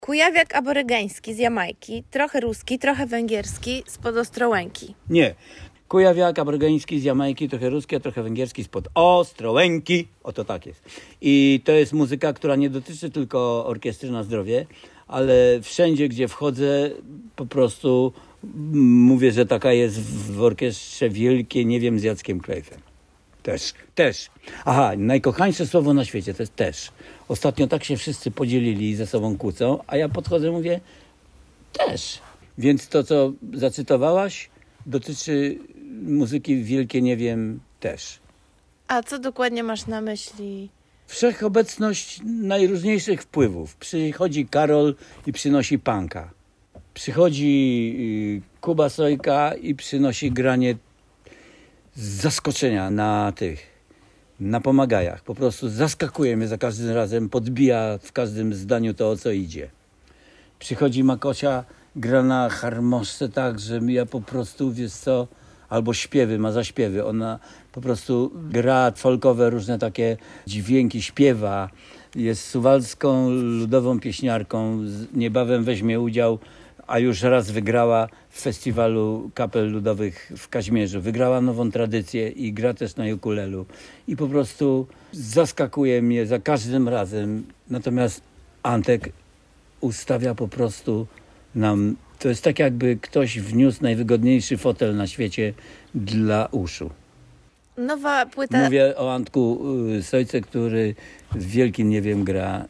Kujawiak aborygeński z Jamajki, trochę ruski, trochę węgierski, spod Ostrołęki. Nie. Kujawiak aborygeński z Jamajki, trochę ruski, a trochę węgierski spod Ostrołęki. Oto tak jest. I to jest muzyka, która nie dotyczy tylko Orkiestry na Zdrowie, ale wszędzie, gdzie wchodzę, po prostu mówię, że taka jest w orkiestrze Wielkie Nie wiem z Jackiem Klejfem. Też. Aha, najkochańsze słowo na świecie to jest też. Ostatnio tak się wszyscy podzielili i ze sobą kłócą, a ja podchodzę i mówię też. Więc to, co zacytowałaś, dotyczy muzyki Wielkie Nie wiem też. A co dokładnie masz na myśli? Wszechobecność najróżniejszych wpływów. Przychodzi Karol i przynosi punka. Przychodzi Kuba Sojka i przynosi granie z zaskoczenia na pomagajach. Po prostu zaskakuje mnie za każdym razem, podbija w każdym zdaniu to, o co idzie. Przychodzi Makosia, gra na harmoszce tak, że ja po prostu, wiesz co, albo śpiewy, ma zaśpiewy. Ona po prostu gra folkowe, różne takie dźwięki, śpiewa. Jest suwalską ludową pieśniarką. Niebawem weźmie udział, a już raz wygrała w festiwalu kapel ludowych w Kaźmierzu. Wygrała nową tradycję i gra też na ukulelu. I po prostu zaskakuje mnie za każdym razem. Natomiast Antek ustawia po prostu nam... To jest tak, jakby ktoś wniósł najwygodniejszy fotel na świecie dla uszu. Nowa płyta... Mówię o Antku Sojce, który w Wielkim Nie wiem gra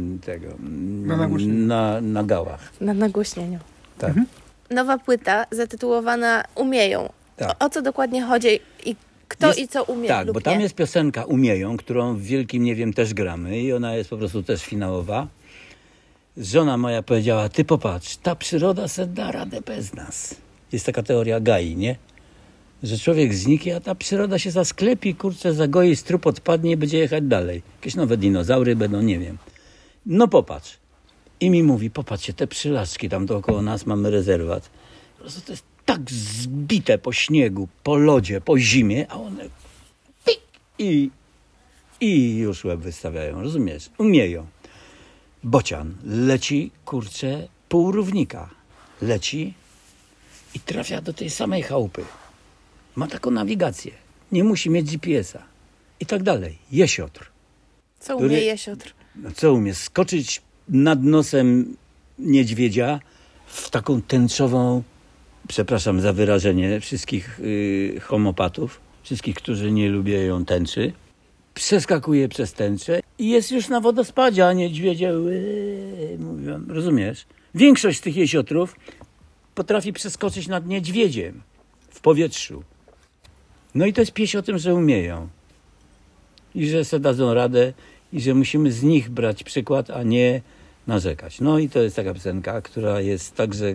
na gałach. Na nagłośnieniu. Tak. Nowa płyta zatytułowana Umieją. Tak. O co dokładnie chodzi i kto i co umie Tak, lub bo tam nie? jest piosenka Umieją, którą w Wielkim Nie wiem też gramy i ona jest po prostu też finałowa. Żona moja powiedziała, ty popatrz, ta przyroda se da radę bez nas. Jest taka teoria Gai, nie? Że człowiek zniknie, a ta przyroda się zasklepi, kurczę, zagoi, strup odpadnie i będzie jechać dalej. Jakieś nowe dinozaury będą, nie wiem. No popatrz. I mi mówi, popatrzcie, te przylaczki tam dookoła nas, mamy rezerwat. Po prostu to jest tak zbite po śniegu, po lodzie, po zimie, a one pik i już łeb wystawiają, rozumiesz? Umieją. Bocian leci, kurczę, pół równika. Leci i trafia do tej samej chałupy. Ma taką nawigację. Nie musi mieć GPS-a. I tak dalej. Jesiotr. Co umie jesiotr? Co umie? Skoczyć nad nosem niedźwiedzia w taką tęczową, przepraszam za wyrażenie wszystkich homopatów, wszystkich, którzy nie lubią tęczy. Przeskakuje przez tęczę i jest już na wodospadzie, a niedźwiedzie mówią, rozumiesz? Większość z tych jesiotrów potrafi przeskoczyć nad niedźwiedziem w powietrzu. No i to jest pieśń o tym, że umieją. I że sobie dadzą radę i że musimy z nich brać przykład, a nie narzekać. No i to jest taka piosenka, która jest także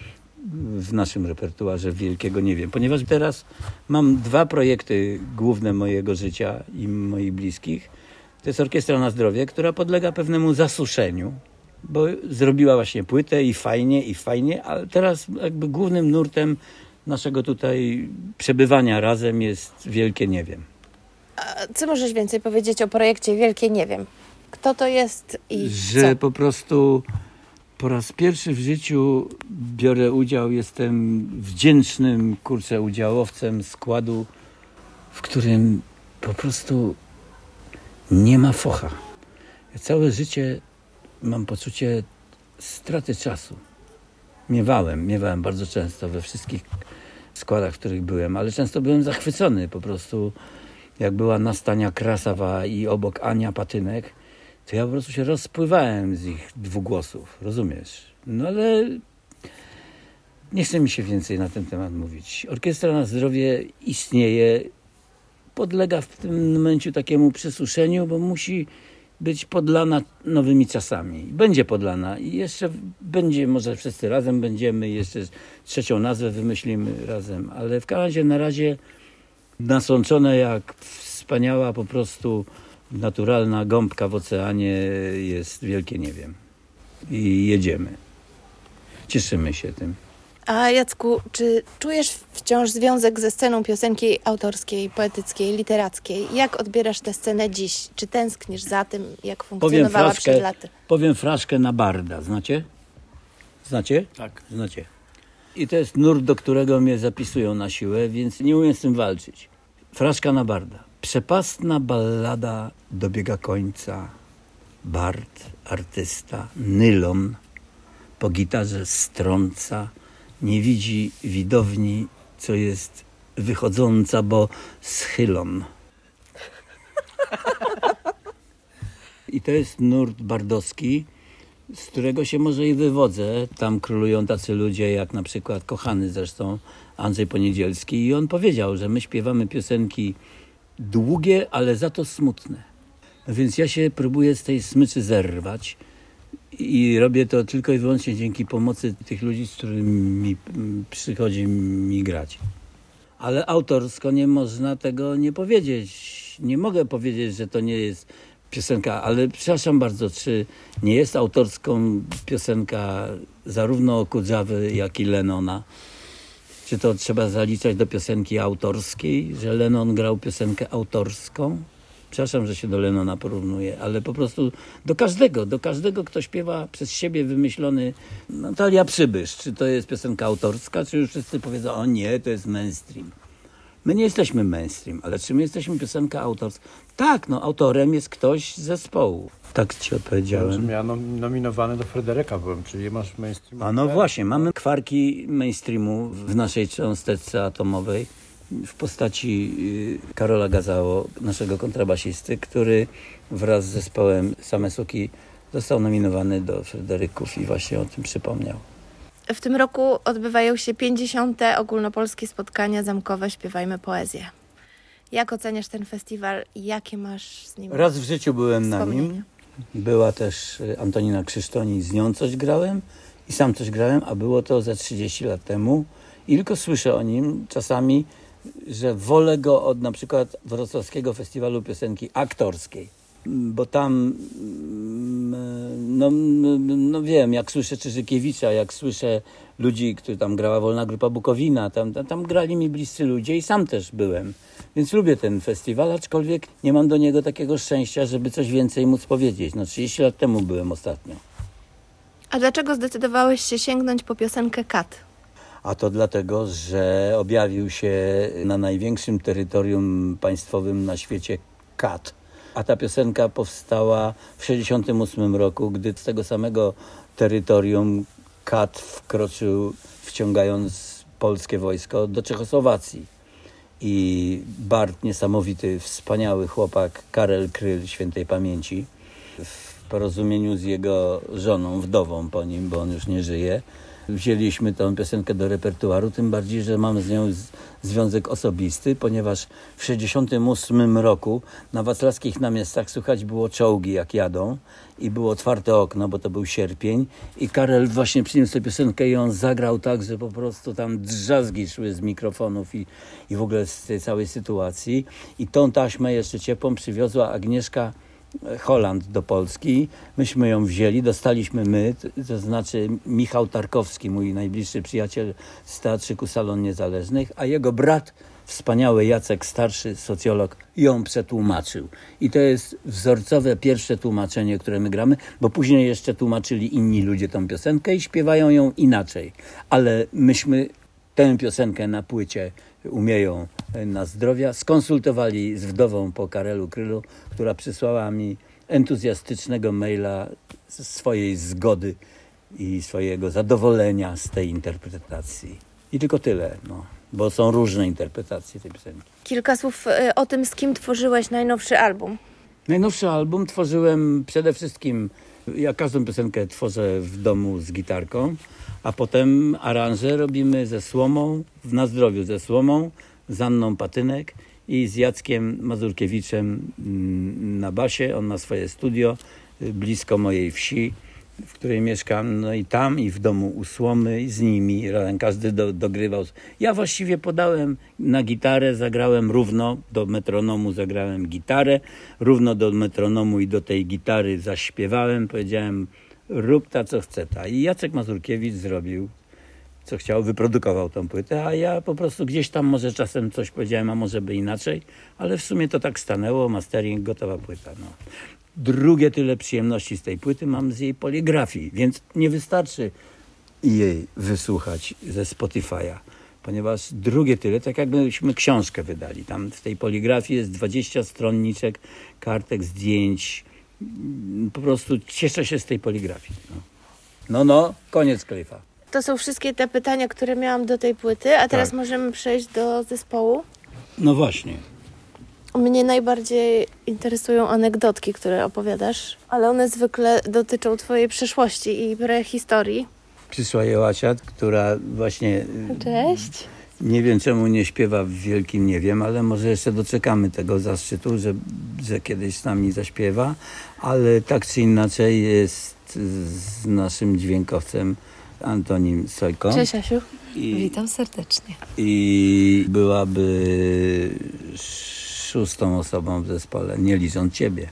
w naszym repertuarze Wielkiego Nie wiem. Ponieważ teraz mam 2 projekty główne mojego życia i moich bliskich. To jest Orkiestra na Zdrowie, która podlega pewnemu zasuszeniu, bo zrobiła właśnie płytę i fajnie, ale teraz jakby głównym nurtem naszego tutaj przebywania razem jest Wielkie Nie wiem. A co możesz więcej powiedzieć o projekcie Wielkie Nie wiem? Kto to jest i że co? Po prostu po raz pierwszy w życiu biorę udział, jestem wdzięcznym, udziałowcem składu, w którym po prostu nie ma focha. Ja całe życie mam poczucie straty czasu. Miewałem bardzo często we wszystkich składach, w których byłem, ale często byłem zachwycony po prostu. Jak była Nastania Krasawa i obok Ania Patynek, to ja po prostu się rozpływałem z ich dwugłosów, rozumiesz? No ale nie chce mi się więcej na ten temat mówić. Orkiestra na Zdrowie istnieje, podlega w tym momencie takiemu przesuszeniu, bo musi być podlana nowymi czasami. Będzie podlana i jeszcze będzie, może wszyscy razem będziemy, jeszcze 3. nazwę wymyślimy razem, ale w każdym razie na razie nasączone jak wspaniała po prostu naturalna gąbka w oceanie jest Wielkie Nie wiem. I jedziemy. Cieszymy się tym. A Jacku, czy czujesz wciąż związek ze sceną piosenki autorskiej, poetyckiej, literackiej? Jak odbierasz tę scenę dziś? Czy tęsknisz za tym, jak funkcjonowała przed laty? Powiem fraszkę na barda. Znacie? Znacie? Tak. Znacie. I to jest nurt, do którego mnie zapisują na siłę, więc nie umiem z tym walczyć. Fraszka na barda. Przepastna ballada dobiega końca. Bard, artysta, nylon po gitarze strąca. Nie widzi widowni, co jest wychodząca, bo schylon. I to jest nurt bardowski, z którego się może i wywodzę. Tam królują tacy ludzie jak na przykład kochany zresztą Andrzej Poniedzielski i on powiedział, że my śpiewamy piosenki długie, ale za to smutne. No więc ja się próbuję z tej smyczy zerwać i robię to tylko i wyłącznie dzięki pomocy tych ludzi, z którymi przychodzi mi grać. Ale autorsko nie można tego nie powiedzieć. Nie mogę powiedzieć, że to nie jest piosenka, ale przepraszam bardzo, czy nie jest autorską piosenka zarówno Kudzawy, jak i Lennona? Czy to trzeba zaliczać do piosenki autorskiej, że Lennon grał piosenkę autorską? Przepraszam, że się do Lennona porównuje, ale po prostu do każdego, kto śpiewa przez siebie wymyślony Natalia Przybysz. Czy to jest piosenka autorska, czy już wszyscy powiedzą, o nie, to jest mainstream. My nie jesteśmy mainstream, ale czy my jesteśmy piosenka autorska? Tak, autorem jest ktoś z zespołu. Tak ci odpowiedziałem. Ja nominowany do Fryderyka byłem, czyli masz mainstream. A no właśnie, mamy kwarki mainstreamu w naszej cząsteczce atomowej w postaci Karola Gazało, naszego kontrabasisty, który wraz z zespołem Same Suki został nominowany do Fryderyków i właśnie o tym przypomniał. W tym roku odbywają się 50. ogólnopolskie spotkania zamkowe Śpiewajmy Poezję. Jak oceniasz ten festiwal i jakie masz z nim Raz w życiu byłem na nim. Była też Antonina Krzysztoń i z nią coś grałem i sam coś grałem, a było to ze 30 lat temu. I tylko słyszę o nim czasami, że wolę go od na przykład Wrocławskiego Festiwalu Piosenki Aktorskiej. Bo tam, wiem, jak słyszę Czyżykiewicza, jak słyszę ludzi, którzy tam grała Wolna Grupa Bukowina, tam grali mi bliscy ludzie i sam też byłem. Więc lubię ten festiwal, aczkolwiek nie mam do niego takiego szczęścia, żeby coś więcej móc powiedzieć. 30 lat temu byłem ostatnio. A dlaczego zdecydowałeś się sięgnąć po piosenkę Kat? A to dlatego, że objawił się na największym terytorium państwowym na świecie Kat. A ta piosenka powstała w 1968 roku, gdy z tego samego terytorium Kat wkroczył, wciągając polskie wojsko do Czechosłowacji. I bard, niesamowity, wspaniały chłopak Karel Kryl, świętej pamięci, w porozumieniu z jego żoną, wdową po nim, bo on już nie żyje, wzięliśmy tę piosenkę do repertuaru, tym bardziej, że mam z nią związek osobisty, ponieważ w 1968 roku na wacławskich namiestach słychać było czołgi, jak jadą i było otwarte okno, bo to był sierpień i Karel właśnie przyniósł tę piosenkę i on zagrał tak, że po prostu tam drzazgi szły z mikrofonów i w ogóle z tej całej sytuacji. I tą taśmę jeszcze ciepłą przywiozła Agnieszka Holland do Polski. Myśmy ją wzięli, dostaliśmy my, to znaczy Michał Tarkowski, mój najbliższy przyjaciel z Teatrzyku Salon Niezależnych, a jego brat, wspaniały Jacek, starszy socjolog, ją przetłumaczył. I to jest wzorcowe pierwsze tłumaczenie, które my gramy, bo później jeszcze tłumaczyli inni ludzie tą piosenkę i śpiewają ją inaczej. Ale myśmy tę piosenkę na płycie Umieją na zdrowia skonsultowali z wdową po Karelu Krylu, która przysłała mi entuzjastycznego maila swojej zgody i swojego zadowolenia z tej interpretacji. I tylko tyle, bo są różne interpretacje tej piosenki. Kilka słów o tym, z kim tworzyłeś najnowszy album. Najnowszy album tworzyłem przede wszystkim, ja każdą piosenkę tworzę w domu z gitarką, a potem aranże robimy ze Słomą, na zdrowiu ze Słomą, z Anną Patynek i z Jackiem Mazurkiewiczem na basie. On ma swoje studio blisko mojej wsi, w której mieszkam, i tam, i w domu u Słomy, i z nimi każdy dogrywał. Ja właściwie podałem na gitarę, zagrałem równo do metronomu, zagrałem gitarę, równo do metronomu i do tej gitary zaśpiewałem, powiedziałem, rób ta co chce ta. I Jacek Mazurkiewicz zrobił co chciał, wyprodukował tą płytę, a ja po prostu gdzieś tam może czasem coś powiedziałem, a może by inaczej, ale w sumie to tak stanęło, mastering, gotowa płyta. No. Drugie tyle przyjemności z tej płyty mam z jej poligrafii, więc nie wystarczy jej wysłuchać ze Spotify'a, ponieważ drugie tyle, tak jakbyśmy książkę wydali. Tam w tej poligrafii jest 20 stronniczek, kartek, zdjęć. Po prostu cieszę się z tej poligrafii. No, koniec Cliffa. To są wszystkie te pytania, które miałam do tej płyty, a teraz możemy przejść do zespołu. No właśnie. Mnie najbardziej interesują anegdotki, które opowiadasz, ale one zwykle dotyczą twojej przeszłości i prehistorii. Przyszła Joasiat, która właśnie... Cześć. Nie wiem, czemu nie śpiewa w Wielkim Nie Wiem, ale może jeszcze doczekamy tego zaszczytu, że kiedyś z nami zaśpiewa, ale tak czy inaczej jest z naszym dźwiękowcem Antonim Sojką. Cześć, Asiu. Witam serdecznie. I byłaby 6. osobą w zespole, nie licząc ciebie.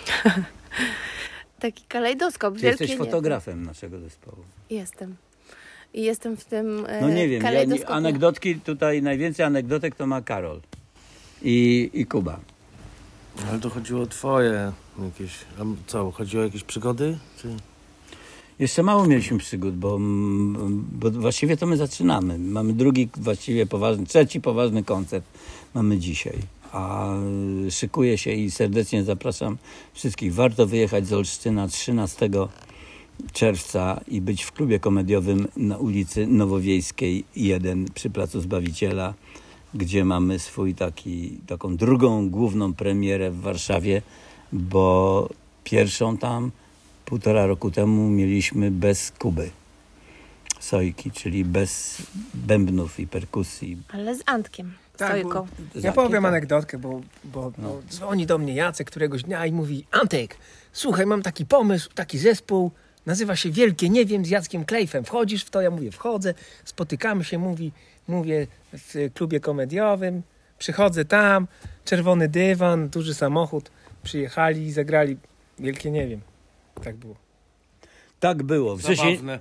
Taki kalejdoskop. Ty jesteś fotografem naszego zespołu. Jestem. I jestem w tym No nie wiem, kalejdoskopie. anegdotki tutaj, najwięcej anegdotek to ma Karol i Kuba. Ale to chodziło o twoje jakieś... A co, chodziło o jakieś przygody? Czy... Jeszcze mało mieliśmy przygód, bo właściwie to my zaczynamy. Mamy trzeci poważny koncert mamy dzisiaj. A szykuję się i serdecznie zapraszam wszystkich. Warto wyjechać z Olsztyna 13 czerwca i być w klubie komediowym na ulicy Nowowiejskiej 1 przy Placu Zbawiciela, gdzie mamy taką drugą główną premierę w Warszawie, bo pierwszą tam 1,5 roku temu mieliśmy bez Kuby Sojki, czyli bez bębnów i perkusji. Ale z Antkiem. Sojką. Ja powiem anegdotkę, bo dzwoni do mnie Jacek któregoś dnia i mówi: Antek, słuchaj, mam taki pomysł, taki zespół, nazywa się Wielkie Nie Wiem z Jackiem Klejfem. Wchodzisz w to? Ja mówię, wchodzę, spotykamy się, mówię w klubie komediowym, przychodzę tam, czerwony dywan, duży samochód, przyjechali i zagrali Wielkie Nie Wiem. Tak było. Tak było. Zabawne.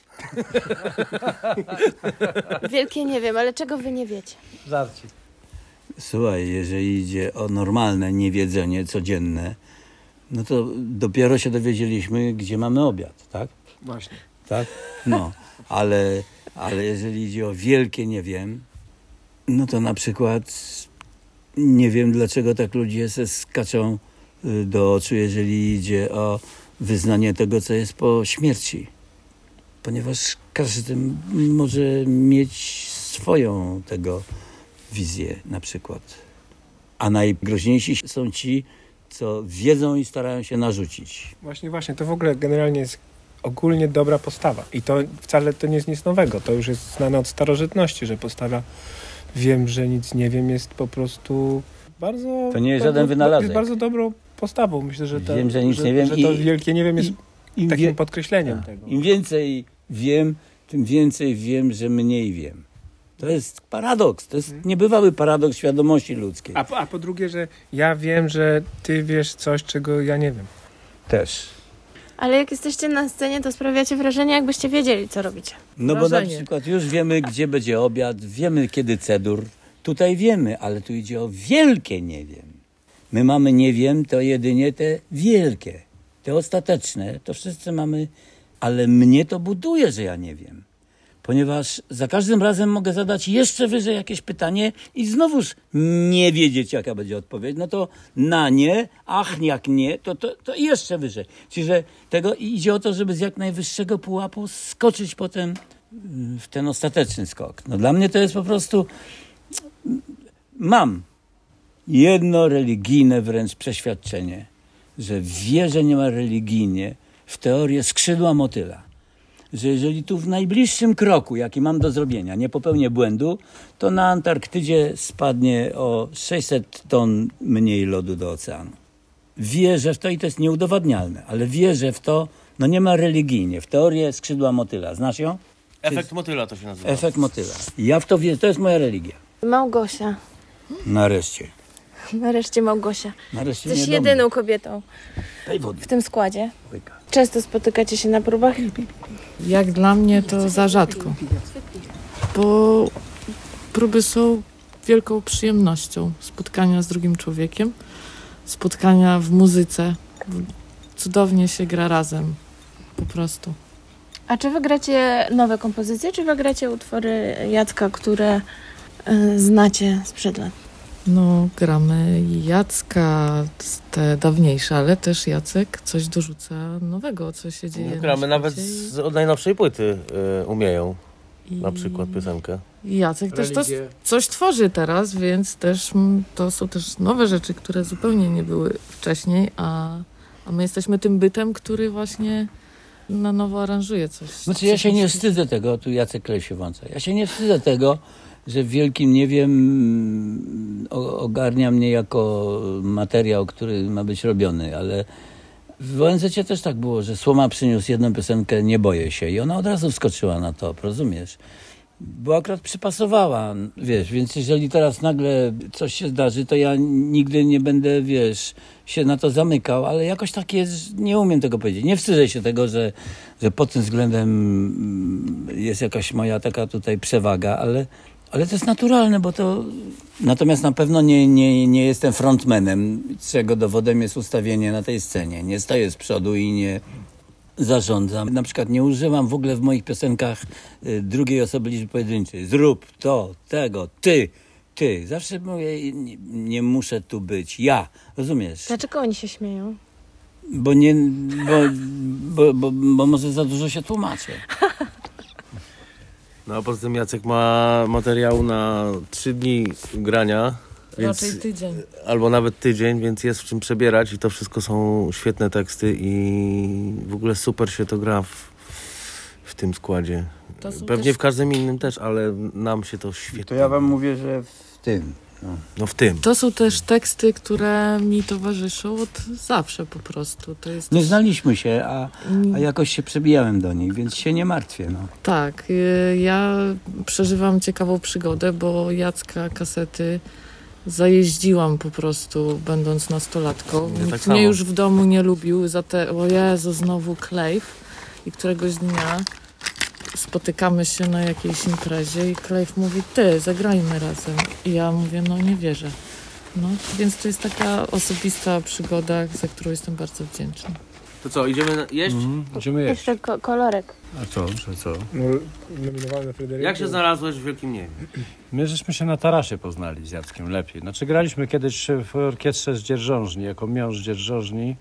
Wielkie Nie Wiem, ale czego wy nie wiecie? Żarci. Słuchaj, jeżeli idzie o normalne niewiedzenie codzienne, no to dopiero się dowiedzieliśmy, gdzie mamy obiad, tak? Właśnie. Tak? No, ale jeżeli idzie o wielkie nie wiem, no to na przykład nie wiem, dlaczego tak ludzie se skaczą do oczu, jeżeli idzie o wyznanie tego, co jest po śmierci. Ponieważ każdy może mieć swoją tego wizję na przykład. A najgroźniejsi są ci, co wiedzą i starają się narzucić. Właśnie, to w ogóle generalnie jest ogólnie dobra postawa. I to wcale to nie jest nic nowego. To już jest znane od starożytności, że postawa wiem, że nic nie wiem jest po prostu bardzo... To nie jest żaden wynalazek. Jest bardzo dobrą postawą. Myślę, że Wiem, że nic nie wiem. Że to wielkie nie wiem jest takim podkreśleniem tego. Im więcej wiem, tym więcej wiem, że mniej wiem. To jest paradoks. To jest niebywały paradoks świadomości ludzkiej. A po drugie, że ja wiem, że ty wiesz coś, czego ja nie wiem. Też. Ale jak jesteście na scenie, to sprawiacie wrażenie, jakbyście wiedzieli, co robicie. No bo na przykład już wiemy, gdzie będzie obiad, wiemy, kiedy cedur. Tutaj wiemy, ale tu idzie o wielkie nie wiem. My mamy nie wiem, to jedynie te wielkie, te ostateczne, to wszyscy mamy, ale mnie to buduje, że ja nie wiem. Ponieważ za każdym razem mogę zadać jeszcze wyżej jakieś pytanie i znowuż nie wiedzieć, jaka będzie odpowiedź. No to na nie, ach, jak nie, to jeszcze wyżej. Czyli, że tego idzie o to, żeby z jak najwyższego pułapu skoczyć potem w ten ostateczny skok. No dla mnie to jest po prostu... Mam jedno religijne wręcz przeświadczenie, że wierzę niemal religijnie w teorię skrzydła motyla. Że jeżeli tu w najbliższym kroku, jaki mam do zrobienia, nie popełnię błędu, to na Antarktydzie spadnie o 600 ton mniej lodu do oceanu. Wierzę w to i to jest nieudowadnialne, ale wierzę w to, no nie ma religijnie, w teorię skrzydła motyla. Znasz ją? Efekt motyla to się nazywa. Efekt motyla. Ja w to wierzę, to jest moja religia. Małgosia. Nareszcie. Nareszcie Małgosia. Nareszcie Jesteś nie do jedyną mnie. kobietą Daj wody. w tym składzie. Łyka. Często spotykacie się na próbach? Jak dla mnie to za rzadko. bo próby są wielką przyjemnością. Spotkania z drugim człowiekiem, spotkania w muzyce. Cudownie się gra razem, po prostu. A czy wy gracie nowe kompozycje, czy wy gracie utwory Jacka, które znacie sprzed lat? No, gramy Jacka, te dawniejsze, ale też Jacek coś dorzuca nowego, co się dzieje na Gramy nawet świecie. od najnowszej płyty umieją I na przykład piosenkę. Jacek też Religię. coś tworzy teraz, więc też to są też nowe rzeczy, które zupełnie nie były wcześniej, a my jesteśmy tym bytem, który właśnie na nowo aranżuje coś. Znaczy ja się nie wstydzę tego, tu Jacek Klej się włącza. Ja się nie wstydzę tego, że w Wielkim Nie Wiem ogarnia mnie jako materiał, który ma być robiony, ale w ONZ-cie też tak było, że Słoma przyniósł jedną piosenkę Nie boję się i ona od razu wskoczyła na to, rozumiesz? Bo akurat przypasowała, wiesz, więc jeżeli teraz nagle coś się zdarzy, to ja nigdy nie będę, wiesz, się na to zamykał, ale jakoś tak jest, nie umiem tego powiedzieć. Nie wstydzę się tego, że pod tym względem jest jakaś moja taka tutaj przewaga, ale to jest naturalne, bo to... Natomiast na pewno nie jestem frontmanem, czego dowodem jest ustawienie na tej scenie. Nie stoję z przodu i nie zarządzam. Na przykład nie używam w ogóle w moich piosenkach drugiej osoby liczby pojedynczej. Zrób to, tego, ty. Zawsze mówię, nie muszę tu być. Ja. Rozumiesz? Dlaczego oni się śmieją? Bo może za dużo się tłumaczę. No a poza tym Jacek ma materiał na 3 dni grania. Raczej Więc, tydzień. albo nawet tydzień, więc jest w czym przebierać i to wszystko są świetne teksty i w ogóle super się to gra w tym składzie. Pewnie też... w każdym innym też, ale nam się to świetnie... To ja wam mówię, że w tym. No w tym. To są też teksty, które mi towarzyszą od zawsze po prostu. To jest Nie znaliśmy się, a jakoś się przebijałem do nich, więc się nie martwię. No. Tak, ja przeżywam ciekawą przygodę, bo Jacka kasety zajeździłam po prostu, będąc nastolatką. Ja tak Nikt samo. mnie już w domu nie lubił za te, o Jezu, znowu Klejf. I któregoś dnia spotykamy się na jakiejś imprezie i Klejf mówi, ty, zagrajmy razem. I ja mówię, no nie wierzę. No, więc to jest taka osobista przygoda, za którą jestem bardzo wdzięczna. To co, idziemy jeść? Idziemy jeść. Jeszcze kolorek. A co? Że co? No, nominowany na Fryderyku. Jak się znalazłeś w Wielkim Nie Wiem? My żeśmy się na tarasie poznali z Jackiem lepiej. Znaczy graliśmy kiedyś w orkiestrze z Dzierżążni, jako miąższ Dzierżążni,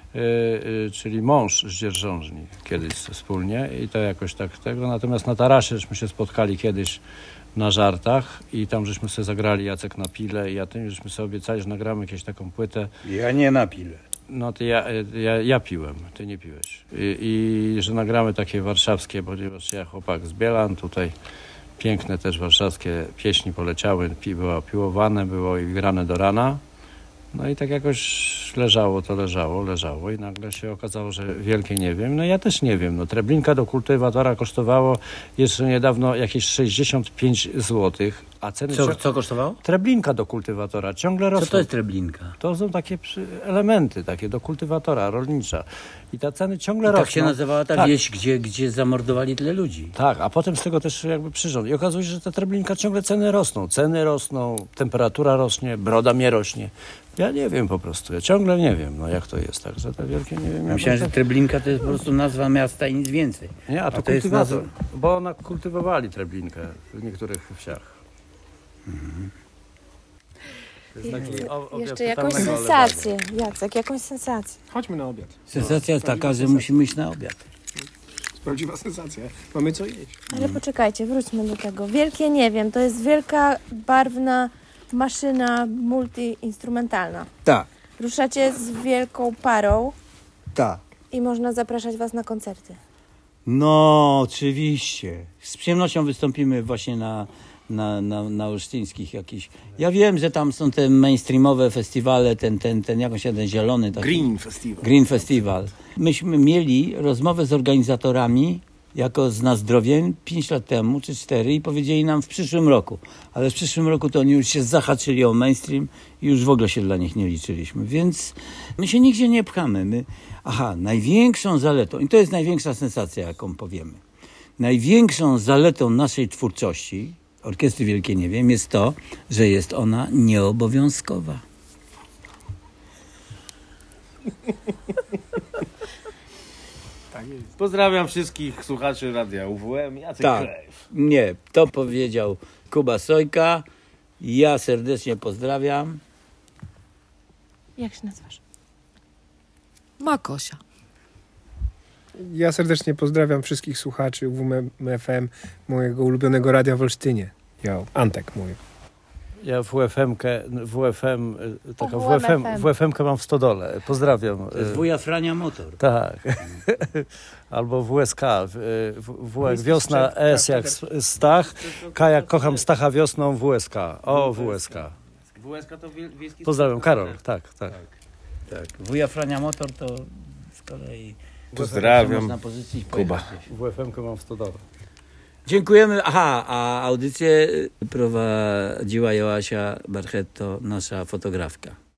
czyli mąż z Dzierżążni kiedyś wspólnie i to jakoś tak tego. Natomiast na tarasie żeśmy się spotkali kiedyś na żartach i tam żeśmy sobie zagrali Jacek na pile i ja tym żeśmy sobie obiecali, że nagramy jakąś taką płytę. Ja nie na pile. No to ja piłem, ty nie piłeś. I że nagramy takie warszawskie, ponieważ ja chłopak z Bielan, tutaj piękne też warszawskie pieśni poleciały, było piłowane, było i grane do rana. No i tak jakoś leżało i nagle się okazało, że Wielkie Nie Wiem. No ja też nie wiem. No treblinka do kultywatora kosztowało jeszcze niedawno jakieś 65 zł, a ceny... Co kosztowało? Treblinka do kultywatora ciągle rosną. Co to jest treblinka? To są takie elementy takie do kultywatora, rolnicza. I ta ceny ciągle rosną. Tak się nazywała ta wieś, gdzie zamordowali tyle ludzi. Tak, a potem z tego też jakby przyrząd. I okazuje się, że ta treblinka ciągle ceny rosną, temperatura rośnie, broda mnie rośnie. Ja nie wiem po prostu, ja ciągle nie wiem, no jak to jest, także te Wielkie Nie Wiem. Myślałem, że treblinka to jest po prostu nazwa miasta i nic więcej. Nie, a to jest kultywator, bo ona kultywowali treblinkę w niektórych wsiach. Jeszcze jakąś sensację, Jacek, jakąś sensację. Chodźmy na obiad. Sensacja jest taka, że musimy iść na obiad. Prawdziwa sensacja. Mamy co jeść. Ale poczekajcie, wróćmy do tego. Wielkie Nie Wiem, to jest wielka, barwna maszyna multiinstrumentalna. Tak, Ruszacie z wielką parą tak. i można zapraszać was na koncerty. No, oczywiście. Z przyjemnością wystąpimy właśnie na olsztyńskich jakichś. Ja wiem, że tam są te mainstreamowe festiwale, ten jakąś jeden zielony. Taki. Green Festival. Myśmy mieli rozmowę z organizatorami jako z Nazdrowiem 5 lat temu, czy 4 i powiedzieli nam w przyszłym roku. Ale w przyszłym roku to oni już się zahaczyli o mainstream i już w ogóle się dla nich nie liczyliśmy. Więc my się nigdzie nie pchamy. Największą zaletą, i to jest największa sensacja, jaką powiemy. Największą zaletą naszej twórczości, Orkiestry Wielkie Nie Wiem, jest to, że jest ona nieobowiązkowa. Pozdrawiam wszystkich słuchaczy Radia UWM. Jacek Klejf. Nie, to powiedział Kuba Sojka. Ja serdecznie pozdrawiam. Jak się nazywasz? Makosia. Ja serdecznie pozdrawiam wszystkich słuchaczy UWM FM, mojego ulubionego radia w Olsztynie. Ja, Antek mówię. Ja WFM, taką WFM. WFM-kę mam w Stodole. Pozdrawiam. To jest wuja Frania Motor. Tak. Albo WSK. Jak wiosna, S jak Stach, K jak kocham Stacha wiosną, WSK. O, WSK. WSK to wiejski... Pozdrawiam, Karol. Tak. Tak. Wuja Frania Motor to z kolei... Pozdrawiam, Można pozycji Kuba. WFM-kę mam w Stodole. Dziękujemy. Aha, a audycję prowadziła Joasia Barchetto, nasza fotografka.